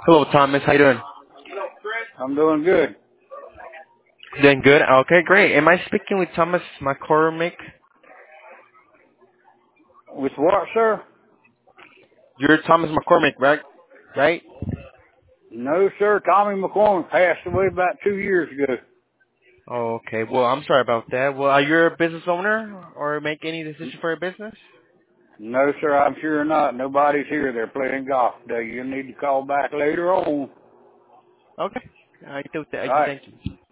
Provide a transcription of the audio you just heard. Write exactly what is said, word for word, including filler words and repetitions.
Hello, Thomas. How you doing? I'm doing good. Doing good. Okay, great. Am I speaking with Thomas McCormick? With what, sir? You're Thomas McCormick, right? Right? No, sir. Tommy McCormick passed away about two years ago. Oh, okay. Well, I'm sorry about that. Well, are you a business owner or make any decision for your business? No, sir, I'm sure not. Nobody's here. They're playing golf today. You'll need to call back later on. Okay. I do. I All do. right. Thank you.